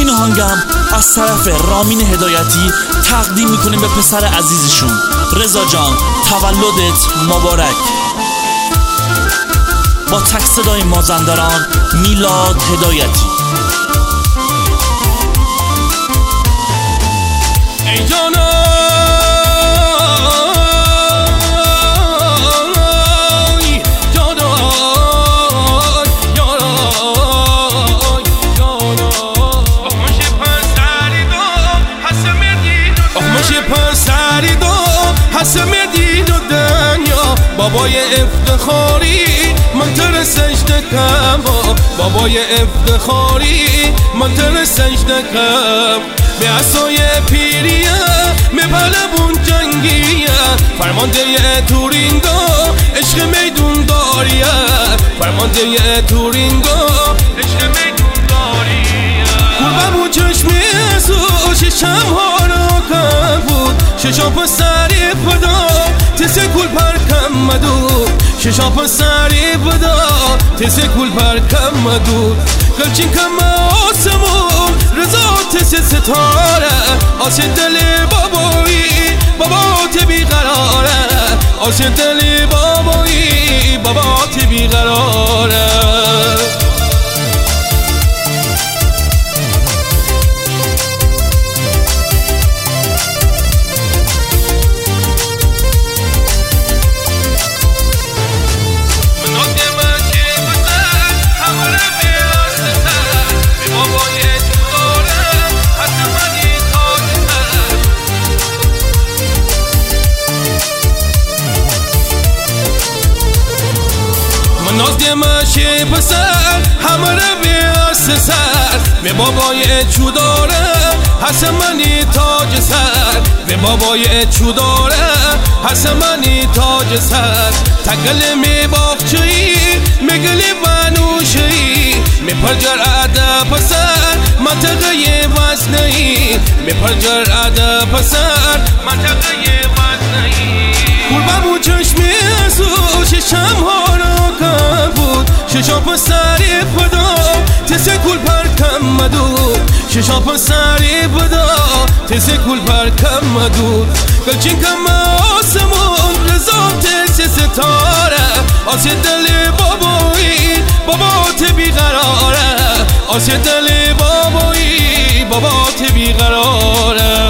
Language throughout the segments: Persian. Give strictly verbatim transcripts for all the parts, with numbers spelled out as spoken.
این آهنگم از طرف رامین هدایتی تقدیم میکنیم به پسر عزیزشون. رضا جان تولدت مبارک. با تک صدای مازندران میلاد هدایتی. ای جانا بابای افتخاری من تر سجده کم، بابای افتخاری من تر سجده کم. به عصای پیریه می پلبون جنگیه، فرمانده تورینگا عشق میدون داریه، فرمانده تورینگا عشق میدون داریه. قربمون چشمی ازو ششم ها را کم بود، ششم پسری پدا تسه کل پر کم مدود، ششم پسری پدا تسه کل پر کم مدود. گلچین کم آسمون رضا تسه ستاره، آس دل بابایی بابات بیقراره، آس دل بابایی بابات بیقراره. نازدی ماشی پسر همه رو بیاست سر، به بابای چوداره حسمانی تاج سر، به بابای چوداره حسمانی تاج سر. تگل می باخچهی میگلی بانوشی، می پرجر عده پسر منطقه وزنهی، می پرجر عده پسر منطقه وزنهی. قربمون چشمی ازو ششم ها را کم بود، ششم پسری پدا تسه کل پر کم مدود، ششم پسری پدا تسه کل پر کم مدود. گلچین کم آسمون رضا تسه ستاره، آس دل بابایی بابات بیقراره، آس دل بابایی بابات بیقراره.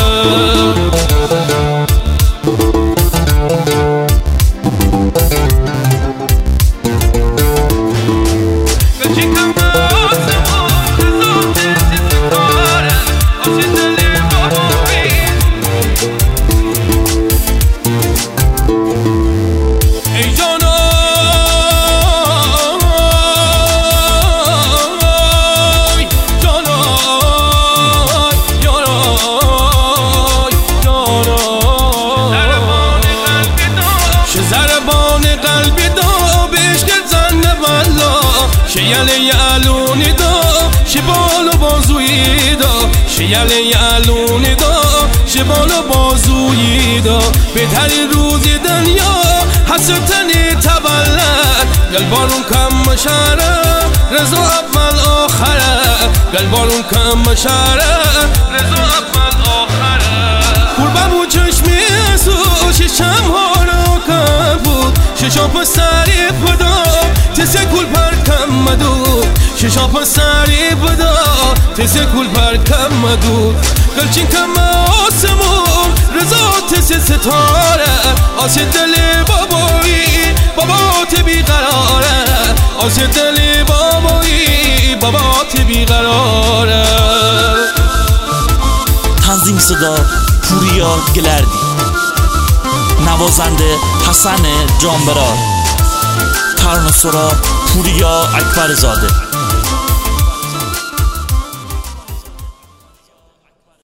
شیاله یالونی دا شبال و بازویی دا، شیاله یالونی دا شبال و بازویی دا. بهترین روزی دنیا حسرتنی تولد، قلبارون کم مشاره رضا اول آخره، قلبارون کم مشاره رضا اول آخره. قربمون چشمی ازو ششم ها را کم بود، ششم پسری پدا تسه کل پر کم مدود، ششم پسری پدا تسه کل پر کم مدود. گلچین کم آسمون رضا تسه ستاره، آس دل بابایی بابات بیقراره، آس دل بابایی بابات بیقراره. تنظیم صدا پوریا گلردی، نوازنده حسن جانبرار، ترانه سرا پوریا اکبرزاده.